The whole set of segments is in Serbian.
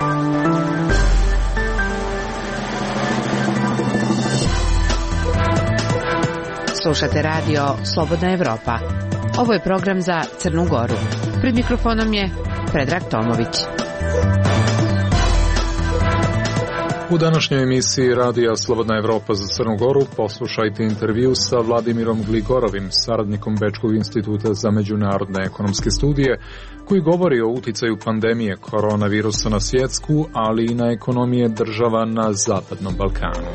Slušate radio Slobodna Evropa. Ovo je program za Crnu Goru. Pred mikrofonom je Predrag Tomović. U današnjoj emisiji radija Slobodna Evropa za Crnu Goru poslušajte intervju sa Vladimirom Gligorovim, saradnikom Bečkog instituta za međunarodne ekonomske studije, koji govori o uticaju pandemije koronavirusa na svjetsku, ali i na ekonomije država na Zapadnom Balkanu.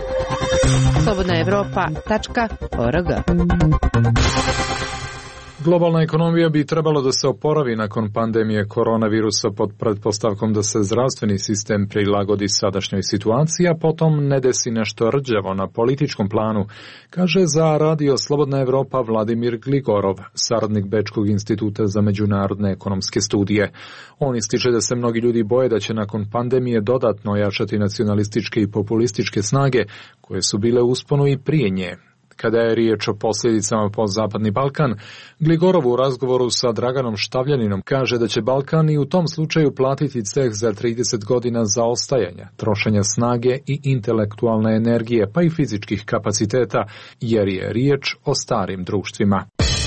slobodnaevropa.org. Globalna ekonomija bi trebalo da se oporavi nakon pandemije koronavirusa pod pretpostavkom da se zdravstveni sistem prilagodi sadašnjoj situaciji, a potom ne desi nešto rđavo na političkom planu, kaže za radio Slobodna Evropa Vladimir Gligorov, saradnik Bečkog instituta za međunarodne ekonomske studije. On ističe da se mnogi ljudi boje da će nakon pandemije dodatno ojačati nacionalističke i populističke snage koje su bile u usponu i prije nje. Kada je riječ o posljedicama po Zapadni Balkan, Gligorov u razgovoru sa Draganom Štavljaninom kaže da će Balkan i u tom slučaju platiti ceh za 30 godina zaostajanja, trošenja snage i intelektualne energije, pa i fizičkih kapaciteta, jer je riječ o starim društvima.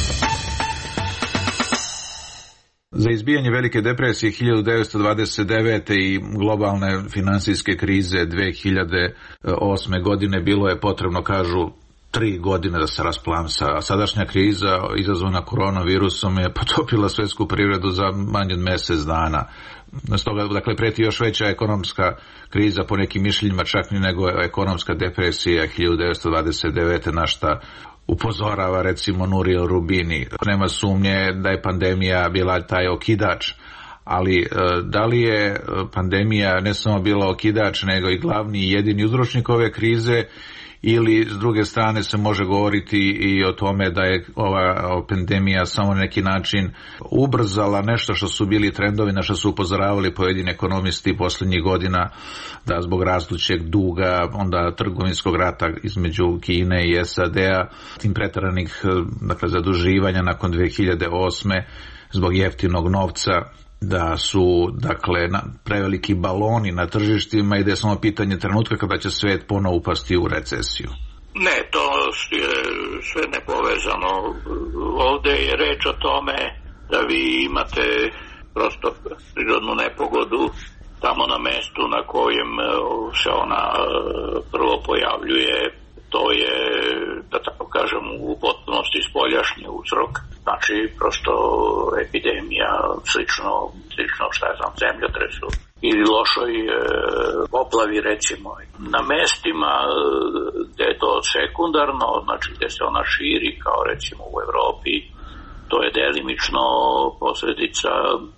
Za izbijanje velike depresije 1929. i globalne finansijske krize 2008. godine bilo je potrebno, kažu, 3 godine da se rasplamsa, a sadašnja kriza izazvana koronavirusom je potopila svjetsku privredu za manje od mjesec dana. Stoga, dakle, preti još veća ekonomska kriza, po nekim mišljenjima čak ni nego ekonomska depresija 1929. na šta upozorava recimo Nuriel Rubini. Nema sumnje da je pandemija bila taj okidač, ali da li je pandemija ne samo bila okidač, nego i glavni i jedini uzročnik ove krize, ili s druge strane se može govoriti i o tome da je ova pandemija samo na neki način ubrzala nešto što su bili trendovi, na što su upozoravali pojedini ekonomisti posljednjih godina, da zbog rastućeg duga, onda trgovinskog rata između Kine i SAD-a, tim pretjeranih, dakle, zaduživanja nakon 2008. zbog jeftinog novca, da su, dakle, preveliki baloni na tržištima i da je samo pitanje trenutka kada će svijet ponovo upasti u recesiju. Ne, to je sve nepovezano. Ovdje je reč o tome da vi imate prosto prirodnu nepogodu tamo na mjestu na kojem se ona prvo pojavljuje. To je, da tako kažem, u potpunosti spoljašnji uzrok. Znači, prosto epidemija, slično šta je znam, zemljotresu ili lošoj poplavi, recimo. Na mjestima gdje je to sekundarno, znači gdje se ona širi, kao recimo u Europi, to je delimično posljedica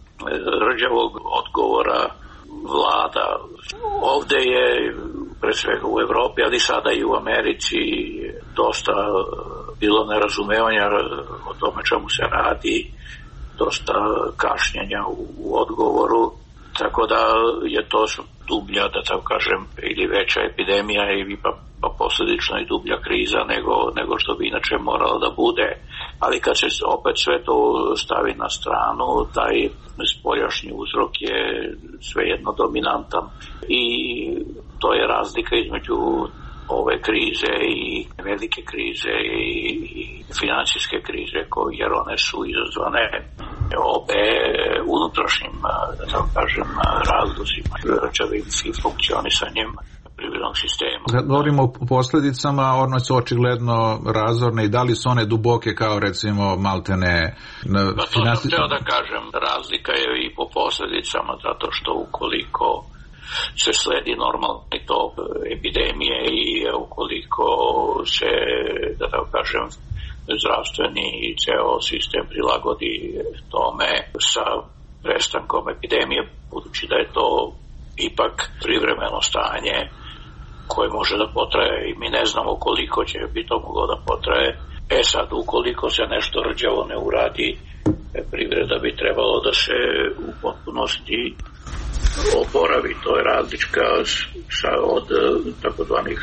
rđavog odgovora vlada. Ovdje je, pre svega u Europi, ali sada i u Americi, dosta bilo nerazumevanja o tome čemu se radi, dosta kašnjenja u odgovoru, tako da je to dublja, da tako kažem, ili veća epidemija i pa posljedično i dublja kriza nego što bi inače moralo da bude. Ali kad se opet sve to stavi na stranu, taj spoljašnji uzrok je svejedno dominantan i to je razlika između ove krize i velike krize i financijske krize, jer one su izazvane obe unutrašnjim, da tako kažem, razlozima, račavim funkcionisanjem privrednog sistema. Kad govorimo o posljedicama, one su očigledno razorne i da li su one duboke kao recimo maltene financijske? To sam da kažem, razlika je i po posljedicama, zato što ukoliko se sledi normalni tok epidemije i ukoliko se, da tako kažem, zdravstveni i ceo sistem prilagodi tome sa prestankom epidemije, budući da je to ipak privremeno stanje koje može da potraje i mi ne znamo koliko će bi to moglo da potraje. Sad, ukoliko se nešto rđavo ne uradi, privreda bi trebalo da se u potpunosti oporavi. To je različka od takozvanih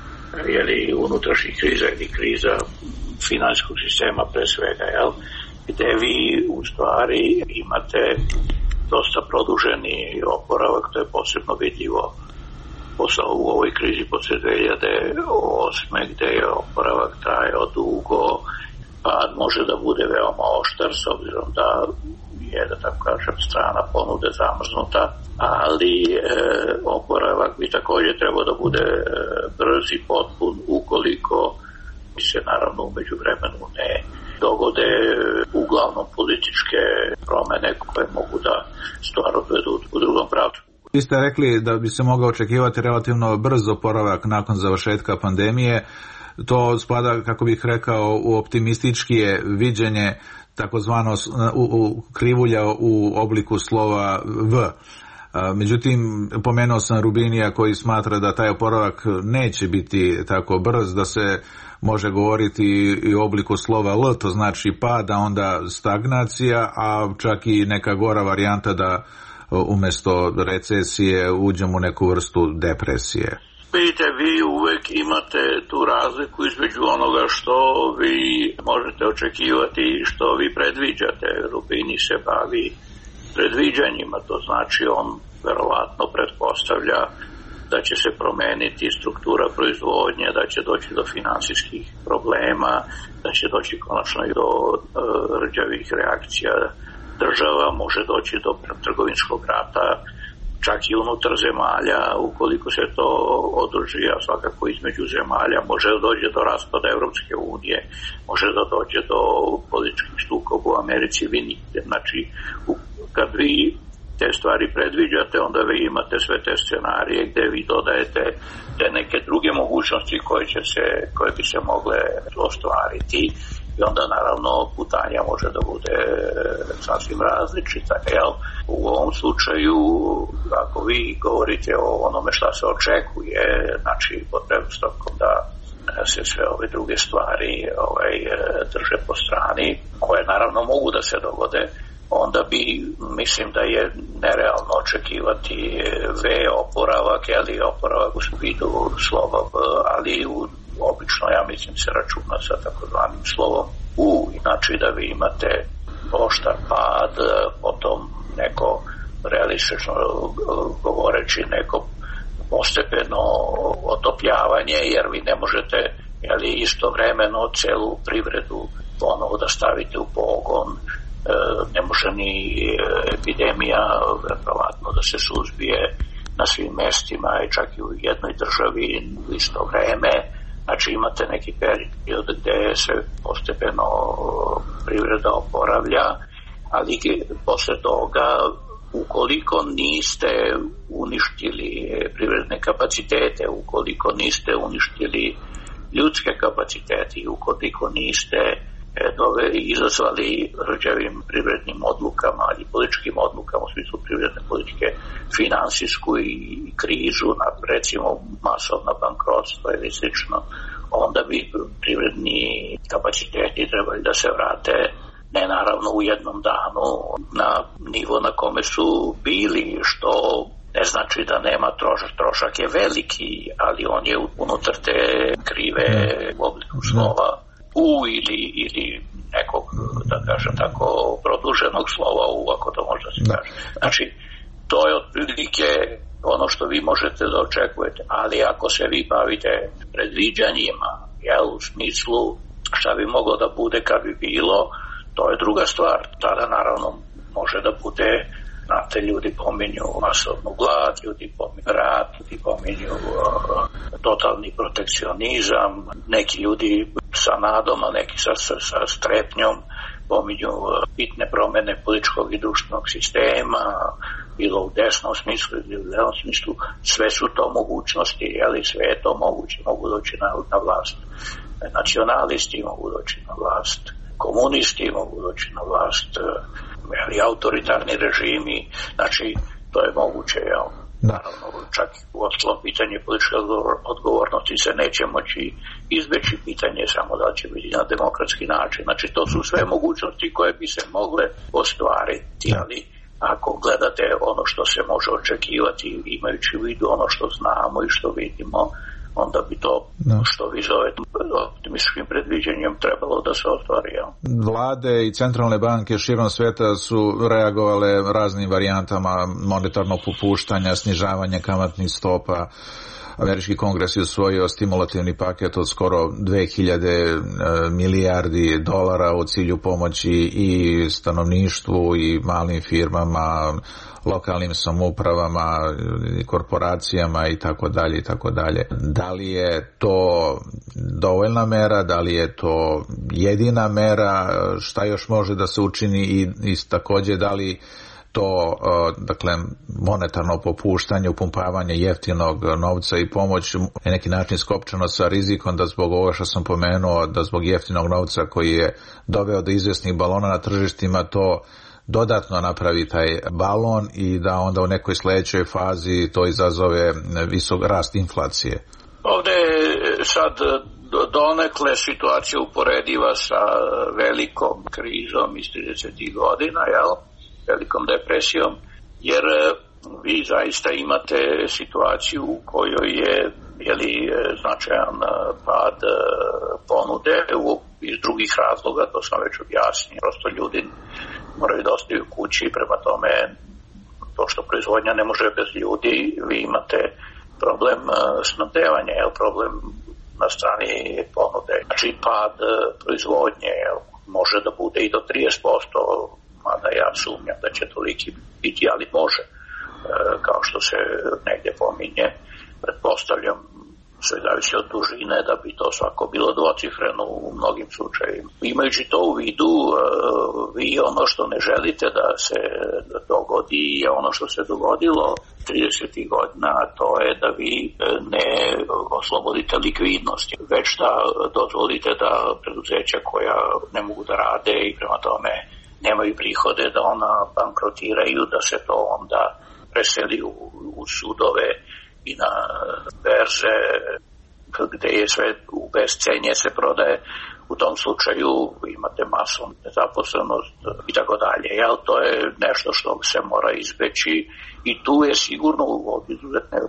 unutrašnjih kriza ili kriza finansijskog sistema pre svega, gdje vi u stvari imate dosta produženi oporavak, to je posebno vidljivo u ovoj krizi posle 2008. gde je oporavak trajao dugo, pa može da bude veoma oštar s obzirom da je, da tako kažem, strana ponude zamrznuta, ali oporavak bi također trebao da bude brz i potpun ukoliko se naravno umeđu vremenu ne dogode uglavnom političke promene koje mogu da stvar odvedu u drugom pravcu. Vi ste rekli da bi se mogao očekivati relativno brz oporavak nakon završetka pandemije. To spada, kako bih rekao, u optimističkije viđenje takozvano krivulja u obliku slova V. Međutim, pomenuo sam Rubinija koji smatra da taj oporavak neće biti tako brz, da se može govoriti i o obliku slova L, to znači pada, onda stagnacija, a čak i neka gora varijanta da umjesto recesije uđemo u neku vrstu depresije. Vidite, vi uvek imate tu razliku između onoga što vi možete očekivati i što vi predviđate. Rubini se bavi predviđanjima, to znači on verovatno pretpostavlja da će se promeniti struktura proizvodnje, da će doći do finansijskih problema, da će doći konačno i do rđavih reakcija država, može doći do trgovinskog rata, čak i unutar zemalja, ukoliko se to održi, a svakako između zemalja, može da dođe do raspada Evropske unije, može da dođe do političkih sukoba u Americi, znači kad vi te stvari predviđate, onda vi imate sve te scenarije gde vi dodajete te neke druge mogućnosti koje bi se mogle ostvariti i onda naravno putanja može da bude sasvim različita. U ovom slučaju, ako vi govorite o onome šta se očekuje, znači pod pretpostavkom da se sve ove druge stvari drže po strani, koje naravno mogu da se dogode, onda bi, mislim da je nerealno očekivati V oporavak, ali oporavak u vidu slova V, ali obično, ja mislim, se računa sa takozvanim slovom U, znači da vi imate oštar pad, potom neko realistično govoreći neko postepeno otopljavanje, jer vi ne možete istovremeno celu privredu ponovo da stavite u pogon. Ne može ni epidemija verovatno da se suzbije na svim mestima i čak i u jednoj državi u isto vreme. Znači imate neki period gde se postepeno privreda oporavlja, ali posle toga ukoliko niste uništili privredne kapacitete, ukoliko niste uništili ljudske kapacitete i ukoliko niste izazvali rđavim privrednim odlukama i političkim odlukama u smislu privredne politike, finansijsku i krizu, recimo masovna bankrotstva ili slično, onda bi privredni kapaciteti trebali da se vrate, ne naravno u jednom danu, na nivo na kome su bili, što ne znači da nema trošak. Trošak je veliki, ali on je unutar te krive u obliku slova U ili nekog, da kažem tako, produženog slova U, ako to možda se kaže. Znači, to je otprilike ono što vi možete da očekujete, ali ako se vi bavite predviđanjima, u smislu šta bi moglo da bude kad bi bilo, to je druga stvar. Tada naravno može da bude, znate, ljudi pominju masovnu glad, ljudi pominju rat, ljudi pominju totalni protekcionizam, neki ljudi sa nadom, a neki sa strepnjom pominju bitne promene političkog i društvenog sistema, bilo u desnom smislu ili u levom smislu. Sve su to mogućnosti, sve je to moguće. Mogu doći na vlast nacionalisti, mogu doći na vlast komunisti, mogu doći na vlast autoritarni režimi, znači to je moguće, naravno, čak u ostalom pitanje političke odgovornosti se neće moći izbeći, pitanje samo da će biti na demokratski način, znači to su sve mogućnosti koje bi se mogle ostvariti, ali ako gledate ono što se može očekivati, imajući u vidu ono što znamo i što vidimo, onda bi to što vi zovete optimističkim predviđenjem trebalo da se ostvari. Vlade i centralne banke širom sveta su reagovale raznim varijantama monetarnog popuštanja, snižavanja kamatnih stopa. Američki kongres je usvojio stimulativni paket od skoro 2000 milijardi dolara u cilju pomoći i stanovništvu i malim firmama, lokalnim samoupravama, korporacijama i tako dalje i tako dalje. Da li je to dovoljna mera, da li je to jedina mera, šta još može da se učini i također da li to, dakle, monetarno popuštanje, upumpavanje jeftinog novca i pomoć je neki način skopčano sa rizikom da zbog ovo što sam pomenuo, da zbog jeftinog novca koji je doveo do izvjesnih balona na tržištima to dodatno napravi taj balon i da onda u nekoj sljedećoj fazi to izazove visok rast inflacije. Ovdje je sad donekle situacija uporediva sa velikom krizom iz 30. godina, velikom depresijom, jer vi zaista imate situaciju u kojoj je značajan pad ponude iz drugih razloga, to sam već objasnio, prosto ljudi moraju da ostaju kući, prema tome to što proizvodnja ne može bez ljudi, vi imate problem snabdevanja, problem na strani ponude. Znači pad proizvodnje može da bude i do 30%, mada ja sumnjam da će toliki biti, ali može, kao što se negdje pominje, pretpostavljam, sve zavisi od dužine, da bi to svako bilo dvocifreno u mnogim slučajevima. Imajući to u vidu, vi ono što ne želite da se dogodi je ono što se dogodilo 30. godina, to je da vi ne oslobodite likvidnost, već da dozvolite da preduzeća koja ne mogu da rade i prema tome nemaju prihode, da ona bankrotiraju, da se to onda preseli u sudove i na berze gdje je sve u bescenje se prodaje. U tom slučaju imate masu nezaposlenost i tako dalje. To je nešto što se mora izbeći i tu je sigurno od izuzetne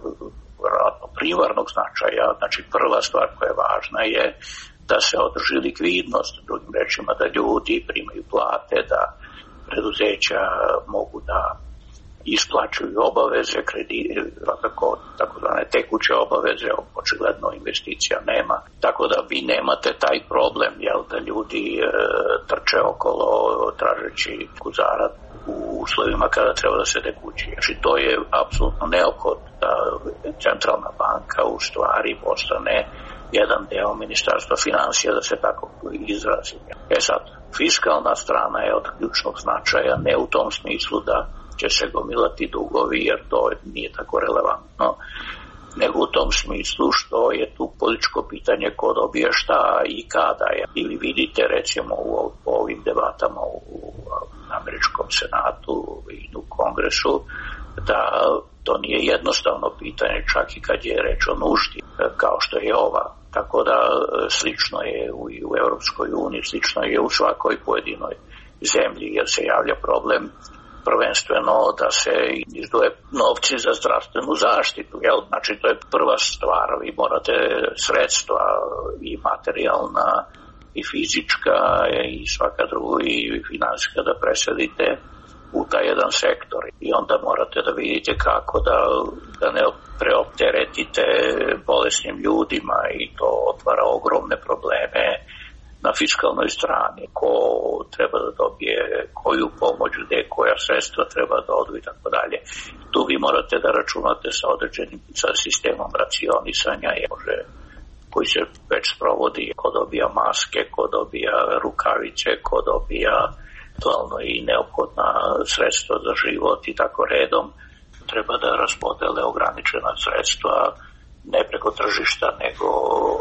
primarnog značaja. Znači prva stvar koja je važna je da se održi likvidnost, drugim rečima da ljudi primaju plate, da preduzeća mogu da isplaćuju obaveze, kredite, takozvane tekuće obaveze, očigledno investicija nema. Tako da vi nemate taj problem, da ljudi trče okolo tražeći zarad u uslovima kada treba da sede kući. Znači to je apsolutno neophodno da centralna banka u stvari postane jedan deo ministarstva financija, da se tako izrazim. Sad, fiskalna strana je od ključnog značaja, ne u tom smislu da će se gomilati dugovi, jer to nije tako relevantno, nego u tom smislu što je tu političko pitanje ko dobije šta i kada je. Ili vidite recimo u ovim debatama u američkom senatu i u kongresu da to nije jednostavno pitanje čak i kad je reč o nuždi kao što je ova. Tako da slično je u Europskoj uniji, slično je u svakoj pojedinoj zemlji, jer se javlja problem prvenstveno da se izdvoje novci za zdravstvenu zaštitu. Znači to je prva stvar, vi morate sredstva i materijalna i fizička i svaka druga i finansijska da preselite u taj jedan sektor i onda morate da vidite kako da ne preopteretite bolesnim ljudima i to otvara ogromne probleme na fiskalnoj strani, ko treba da dobije koju pomoć, gde koja sredstva treba da odu i tako dalje. Tu vi morate da računate sa sistemom racionisanja koji se već sprovodi, ko dobija maske, ko dobija rukavice, ko dobija aktualno i neophodna sredstva za život i tako redom. Treba da raspodele ograničena sredstva ne preko tržišta, nego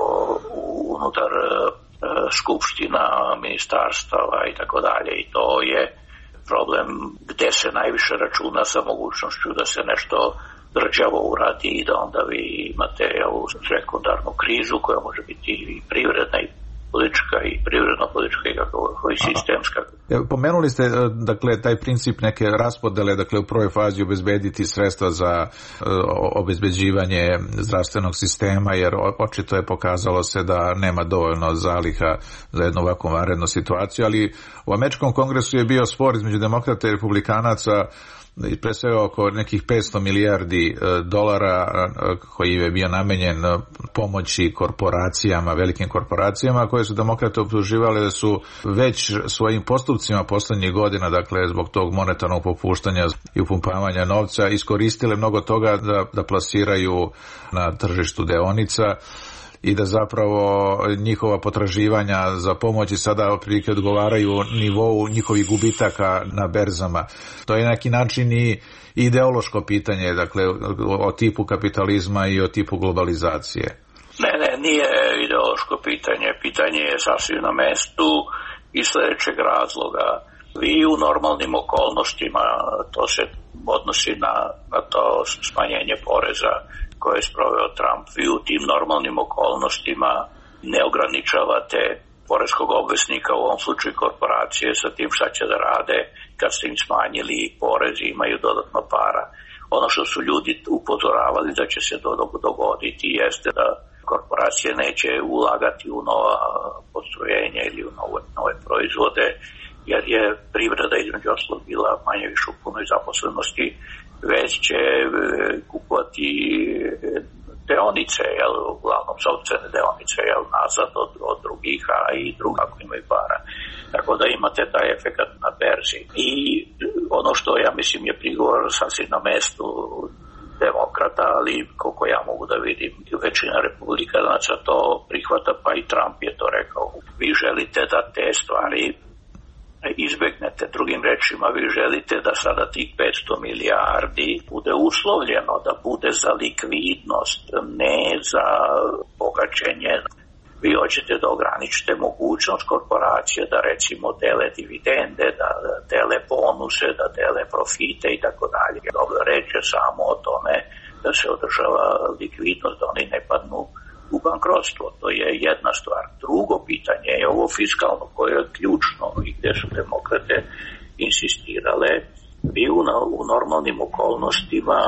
unutar skupština, ministarstava i tako dalje. I to je problem gde se najviše računa sa mogućnošću da se nešto drđavo uradi i da onda vi imate ovu sekundarnu krizu koja može biti i privredna i politička i privredno-politička i kako i sistemska. Pomenuli ste, dakle, taj princip neke raspodele, dakle, u prvoj fazi obezbediti sredstva za obezbeđivanje zdravstvenog sistema, jer očito je pokazalo se da nema dovoljno zaliha za jednu ovakvu vanrednu situaciju, ali u Američkom kongresu je bio spor između demokrata i republikanaca, pre svega oko nekih 500 milijardi dolara koji je bio namenjen pomoći korporacijama, velikim korporacijama, koje su demokrate optuživale da su već svojim postupcima poslednjih godina, dakle zbog tog monetarnog popuštanja i upumpavanja novca, iskoristile mnogo toga da plasiraju na tržištu deonica i da zapravo njihova potraživanja za pomoći sada otprilike odgovaraju nivou njihovih gubitaka na berzama. To je na neki način i ideološko pitanje, dakle, o tipu kapitalizma i o tipu globalizacije. Ne, nije ideološko pitanje. Pitanje je sasvim na mestu iz sljedećeg razloga. Vi u normalnim okolnostima, to se odnosi na to smanjenje poreza koje je sproveo Trump, vi u tim normalnim okolnostima ne ograničavate poreskog obveznika, u ovom slučaju korporacije, sa tim šta će da rade kad ste im smanjili porez i imaju dodatno para. Ono što su ljudi upozoravali da će se dogoditi jeste da korporacije neće ulagati u nova postrojenja ili u nove proizvode, jer je privreda između ostalog bila manje više u punoj zaposlenosti, već će kupovati deonice, uglavnom sopstvene deonice, nazad od drugih, a i druga ako imaju para. Tako da imate taj efekt na berzi. I ono što ja mislim je prigovor sasvim na mestu demokrata, ali koliko ja mogu da vidim, većina republikanaca to prihvata, pa i Trump je to rekao. Vi želite da te stvari izbegnete. Drugim rečima, vi želite da sada tih 500 milijardi bude uslovljeno, da bude za likvidnost, ne za bogaćenje. Vi hoćete da ograničite mogućnost korporacije da recimo dele dividende, da dele bonuse, da dele profite i tako dalje. Dobro, reč je samo o tome da se održava likvidnost, da oni ne padnu u bankrotstvo. To je jedna stvar. Drugo pitanje je ovo fiskalno, koje je ključno i gdje su demokrate insistirale. Vi u normalnim okolnostima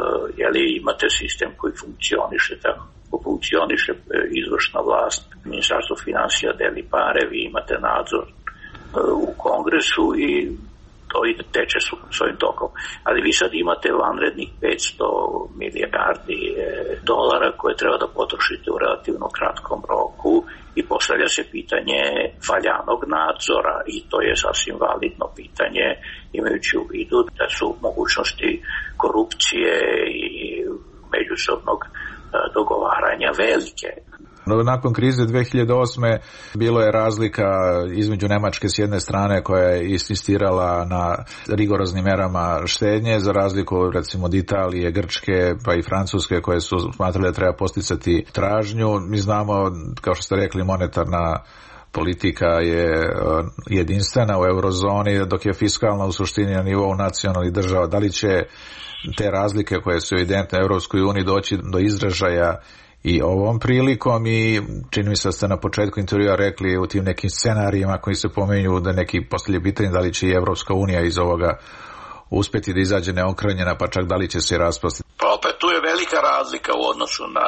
imate sistem koji funkcioniše tako. Funkcioniše izvršna vlast, Ministarstvo financija deli pare, vi imate nadzor u Kongresu i to ide teče svojim tokom. Ali vi sad imate vanrednih 500 milijardi dolara koje treba da potrošite u relativno kratkom roku i postavlja se pitanje valjanog nadzora i to je sasvim validno pitanje, imajući u vidu da su mogućnosti korupcije i međusobnog dogovaranja velike. Nakon krize 2008. bilo je razlika između Nemačke s jedne strane koja je insistirala na rigoroznim merama štednje, za razliku recimo od Italije, Grčke pa i Francuske koje su smatrali da treba posticati tražnju. Mi znamo, kao što ste rekli, monetarna politika je jedinstvena u eurozoni, dok je fiskalna u suštini na nivou nacionalnih država. Da li će te razlike koje su evidentne u Europskoj uniji doći do izražaja i ovom prilikom? I čini mi se da ste na početku intervjua rekli u tim nekim scenarijima koji se pomenju da neki postavlja pitanje da li će i Europska unija iz ovoga uspjeti da izađe neokranjena, pa čak da li će se raspasti. Pa opet tu je velika razlika u odnosu na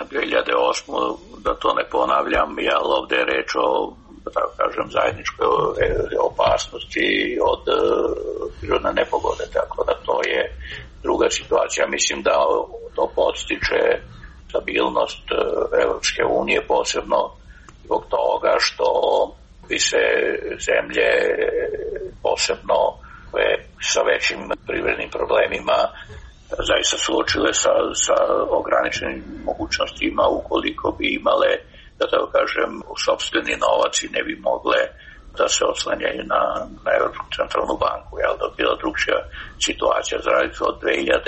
2008. Da to ne ponavljam, ali ovdje je reč o, da tako kažem, zajedničkoj opasnosti od prirodne nepogode, tako da to je druga situacija. Mislim da to podstiče stabilnost Evropske unije, posebno zbog toga što bi se zemlje posebno sa većim privrednim problemima zaista suočile sa ograničenim mogućnostima ukoliko bi imale, da tako kažem, sopstveni novac i ne bi mogle da se oslanjaju na Evropsku centralnu banku. Da je bila drugčija situacija za razliku od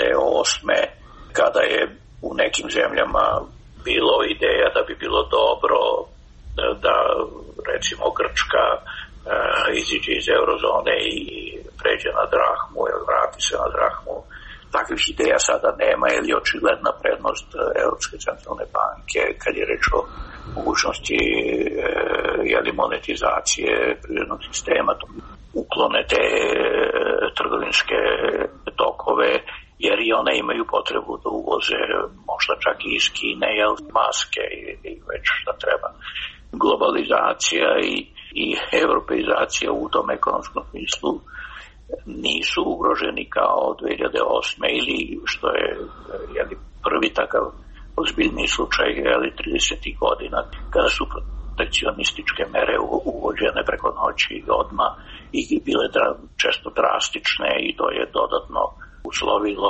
2008. kada je u nekim zemljama bilo ideja da bi bilo dobro da recimo Grčka iziđe iz eurozone i pređe na drahmu, vrati se na drahmu takvih ideja sada nema, jer je očigledna prednost Europske centralne banke kad je reč o mogućnosti monetizacije privrednog sistema, uklone te trgovinske tokove, jer i one imaju potrebu da uvoze možda čak i iz Kine, maske i već šta treba. Globalizacija i europeizacija u tom ekonomskom smislu nisu ugroženi kao 2008. ili što je prvi takav ozbiljni slučaj 30. godina kada su protekcionističke mere uvođene preko noći odmah i bile često drastične i to je dodatno uslovilo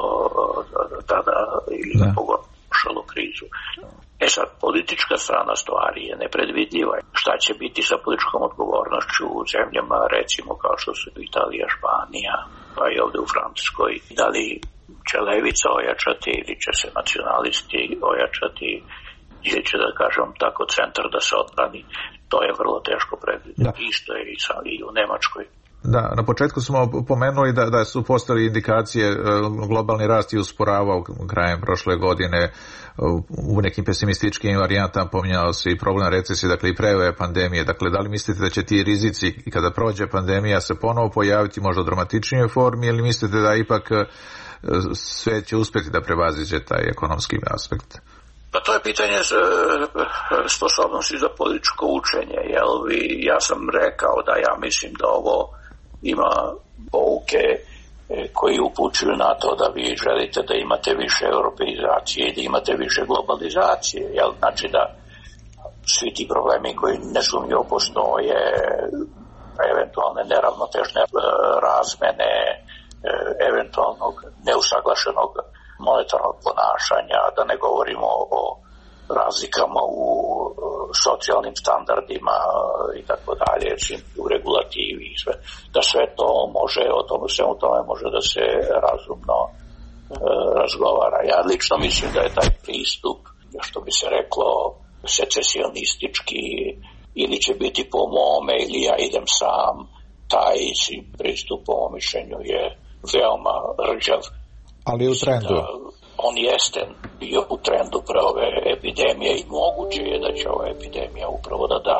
tada ili pogoršalo krizu. Sad, politička strana stvari je nepredvidljiva. Šta će biti sa političkom odgovornošću u zemljama, recimo kao što su Italija, Španija, pa i ovdje u Francuskoj? Da li će levica ojačati ili će se nacionalisti ojačati ili će, da kažem tako, centar da se odbrani? To je vrlo teško predvidjeti. Isto je i u Nemačkoj. Da, na početku smo pomenuli da su postali indikacije, globalni rast je usporavao krajem prošle godine, u nekim pesimističkim varijantama pominjao se i problem recesije, dakle i pre ove pandemije. Dakle, da li mislite da će ti rizici i kada prođe pandemija se ponovo pojaviti možda u dramatičnijoj formi ili mislite da ipak sve će uspjeti da prevaziđe taj ekonomski aspekt? Pa to je pitanje sposobnosti za političko učenje. Ja sam rekao da ja mislim da ovo ima pouke koji upućuju na to da vi želite da imate više europeizacije i da imate više globalizacije. Znači da svi ti problemi koji nesumnjivo postoje, eventualne neravnotežne razmene, eventualnog neusaglašenog monetarnog ponašanja, da ne govorimo o razlikama u socijalnim standardima i tako dalje, u regulativi i sve, da sve to može, svemu tome može da se razumno razgovara. Ja lično mislim da je taj pristup, što bi se reklo, secesionistički, ili će biti po mome ili ja idem sam, taj pristup po mom mišljenju je veoma rđav. Ali u trendu? On jeste bio u trendu pre ove epidemije i moguće je da će ova epidemija upravo da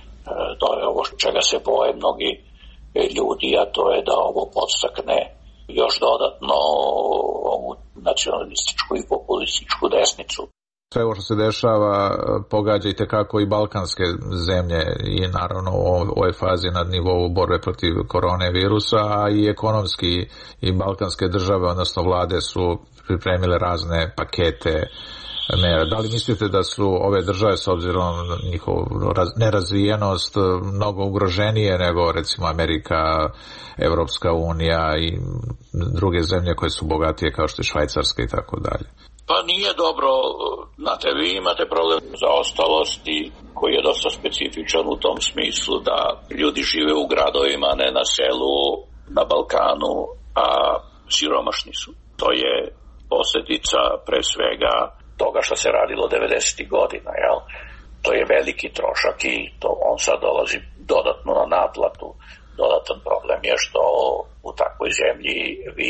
to je ovo čega se boje mnogi ljudi, a to je da ovo podstakne još dodatno ovu nacionalističku i populističku desnicu. Sve ovo što se dešava pogađa i tekako i balkanske zemlje i naravno u ovoj fazi na nivou borbe protiv koronavirusa, a i ekonomski i balkanske države, odnosno vlade su pripremile razne pakete mera. Da li mislite da su ove države s obzirom na njihovu nerazvijenost mnogo ugroženije nego recimo Amerika, Evropska unija i druge zemlje koje su bogatije kao što je Švajcarska i tako dalje? Pa nije dobro, znate, vi imate problem zaostalosti koji je dosta specifičan u tom smislu da ljudi žive u gradovima, ne na selu, na Balkanu, a siromašni su. To je posljedica pre svega toga što se radilo 90. godina, jel? To je veliki trošak i on sad dolazi dodatno na naplatu. Dodatan problem je što u takvoj zemlji vi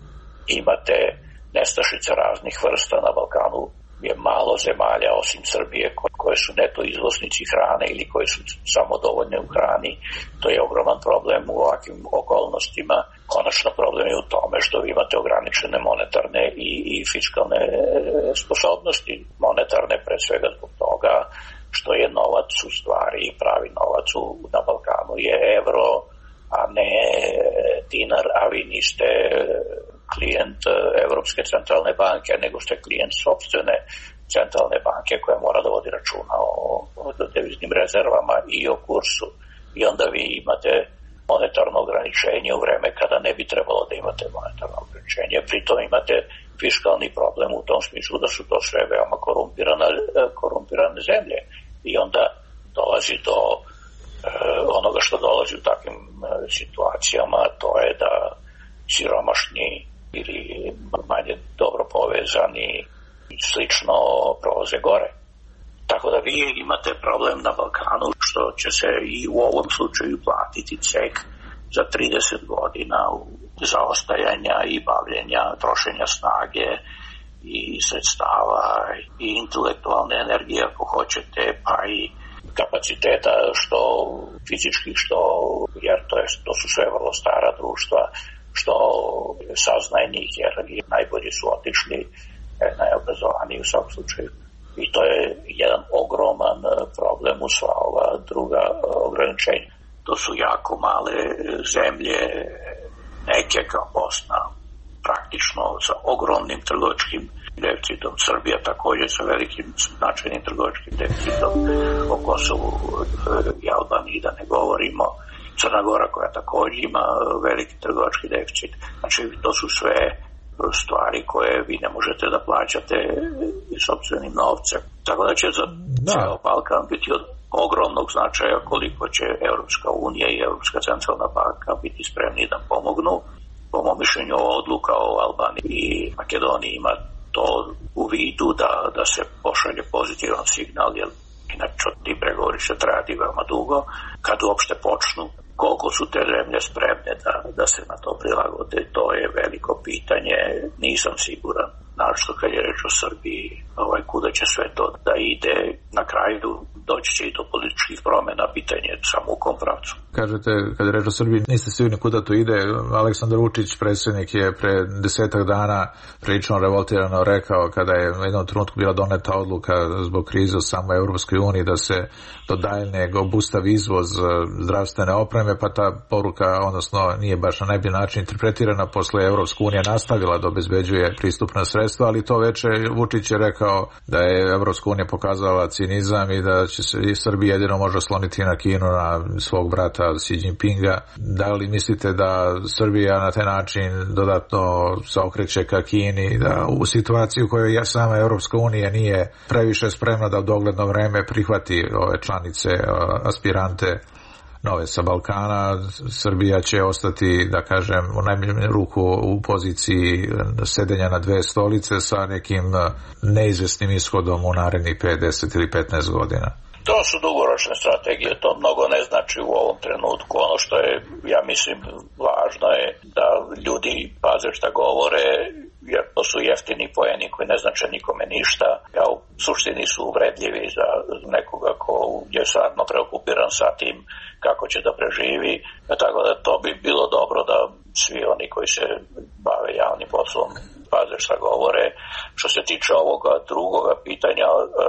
imate nestašice raznih vrsta. Na Balkanu je malo zemalja osim Srbije koje su neto izvoznici hrane ili koje su samodovoljne u hrani. To je ogroman problem u ovakvim okolnostima. Konačno problem je u tome što vi imate ograničene monetarne i fiskalne sposobnosti. Monetarne pre svega zbog toga što je novac u stvari, pravi novac na Balkanu je evro, a ne dinar, a vi niste klijent Evropske centralne banke, nego ste klijent sopstvene centralne banke koja mora da vodi računa o deviznim rezervama i o kursu. I onda vi imate monetarno ograničenje u vreme kada ne bi trebalo da imate monetarno ograničenje. Pritom imate fiskalni problem u tom smislu da su to sve veoma korumpirane zemlje. I onda dolazi do onoga što dolazi u takvim situacijama, to je da siromašni ili manje dobro povezani slično prolaze gore. Tako da vi imate problem na Balkanu što će se i u ovom slučaju platiti cek za 30 godina zaostajanja i bavljenja, trošenja snage i sredstava i intelektualne energije, ako hoćete, pa i kapaciteta što fizičkih, što, jer to su sve vrlo stara društva, što saznajnih, jer najbolji su otišli, najobrazovaniji u svakom slučaju. I to je jedan ogroman problem u sva ova druga ograničenja. To su jako male zemlje, neke kao Bosna, praktično sa ogromnim trgovačkim deficitom, Srbija također sa velikim značajnim trgovačkim deficitom, o Kosovu i Albaniji da ne govorimo, Crna Gora koja također ima veliki trgovački deficit. Znači to su sve stvari koje vi ne možete da plaćate sopstvenim novcem. Tako da će za ceo Balkan biti od ogromnog značaja koliko će Europska unija i Europska centralna banka biti spremni da pomognu. Po mom mišljenju odluka o Albaniji i Makedoniji ima to u vidu da se pošalje pozitivan signal, jer inače ti pregovori će trajati veoma dugo. Kad uopšte počnu, koliko su te zemlje spremne da se na to prilagode, to je veliko pitanje. Nisam siguran, naročito kad je reč o Srbiji, kuda će sve to da ide. Na kraju doći će i do političkih promjena, pitanje samo u kom pravcu. Kažete, kad je reč o Srbiji, niste sigurni kuda to ide. Aleksandar Vučić, predsjednik, je pre 10 dana prilično revoltirano rekao, kada je u jednom trenutku bila doneta odluka zbog krize u samoj Europskoj uniji da se do daljnjeg obustavi izvoz zdravstvene opreme, pa ta poruka, odnosno nije baš na najbolji način interpretirana. Posle Europska unija nastavila da obezbeđuje pristupna sredstva, ali to veče Vučić je rekao da je Europska unija pokazala cinizam i da će se Srbija jedino može osloniti na Kinu, na svog brata Xi Jinpinga. Da li mislite da Srbija na taj način dodatno zaokreće ka Kini, da u situaciji u kojoj sama Europska unija nije previše spremna da u dogledno vreme prihvati ove članice, aspirante nove sa Balkana, Srbija će ostati, da kažem, u najmanju ruku u poziciji sedenja na dve stolice sa nekim neizvesnim ishodom u narednih 5, 10 ili 15 godina? To su dugoročne strategije, to mnogo ne znači u ovom trenutku. Ono što je, ja mislim, važno je da ljudi paze šta govore, jer to su jeftini poeni koji ne znače nikome ništa, a u suštini su uvredljivi za nekoga ko je stvarno preokupiran sa tim kako će da preživi. Tako da to bi bilo dobro da svi oni koji se bave javnim poslom paze šta govore. Što se tiče ovoga drugoga pitanja,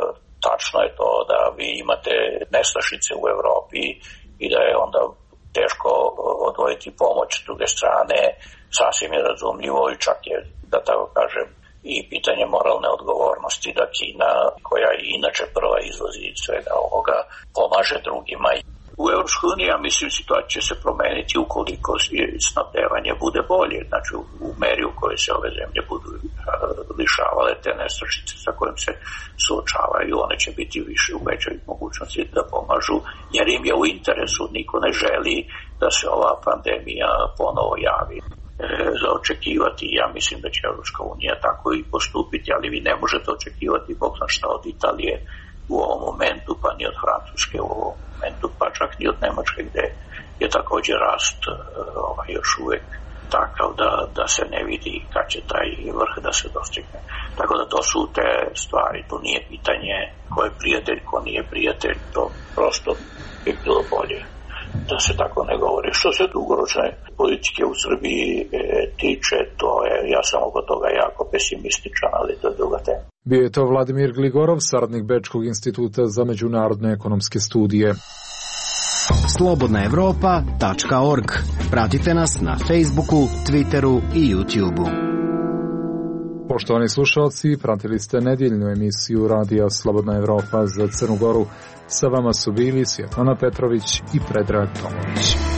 tačno je to da vi imate nestašice u Evropi i da je onda teško odvojiti pomoć s druge strane. Sasvim je razumljivo i čak je, da tako kažem, i pitanje moralne odgovornosti da Kina, koja i inače prva izvozi svega ovoga, pomaže drugima. U Europskoj uniji, ja mislim, situacija će se promeniti ukoliko snabdevanje bude bolje, znači u meri u kojoj se ove zemlje budu lišavale te nestašice sa kojim se suočavaju, one će biti više u većoj mogućnosti da pomažu, jer im je u interesu, niko ne želi da se ova pandemija ponovo javi. Za očekivati, ja mislim da će Europska unija tako i postupiti, ali vi ne možete očekivati bog zna šta od Italije u ovom momentu, pa ni od Francuske u ovom momentu, pa čak ni od Nemačke, gde je također rast još uvek takav da se ne vidi kad će taj vrh da se dostigne. Tako da to su te stvari, to nije pitanje ko je prijatelj, ko nije prijatelj, to prosto bi bilo bolje da se tako ne govori. Što se dugoročne politike u Srbiji tiče, to je, ja sam oko toga jako pesimističan, ali to je druga tema. Bio je to Vladimir Gligorov, saradnik Bečkog instituta za međunarodne ekonomske studije. Slobodnaevropa.org. Pratite nas na Facebooku, Twitteru i YouTubeu. Poštovani slušalci, pratili ste nedjeljnu emisiju radija Slobodna Evropa za Crnu Goru. Sa vama su bili Svjetlana Petrović i Predrag Tomović.